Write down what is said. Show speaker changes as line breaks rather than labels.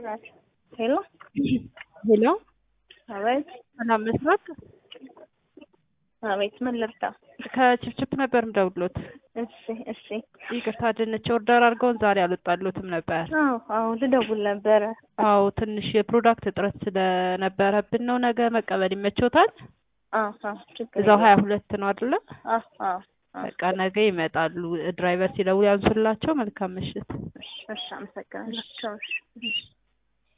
ሄሎ
ሄሎ
አቤት
ሰላም መስራት
አቤት ምን ልርዳ?
ከችፕችፕ ነበር ምደውሎት።
እሺ
ይቅርታ ድንች ኦርደር አድርገውን ዛሬ አልወጣሎትም ነበር።
አዎ ልደውል ነበረ።
አዎ ትንሽ የፕሮዳክት እጥረት ስለነበረብን ነው። ነገ መቀበል ይመቾታል?
ችግር
እዛው 22 ነው አይደለ? በቃ ነገ ይመጣሉ። ድራይቨር ሲደውል ያንሱላቸው። መልካም ምሽት።
እሺ አመሰግናለሁ።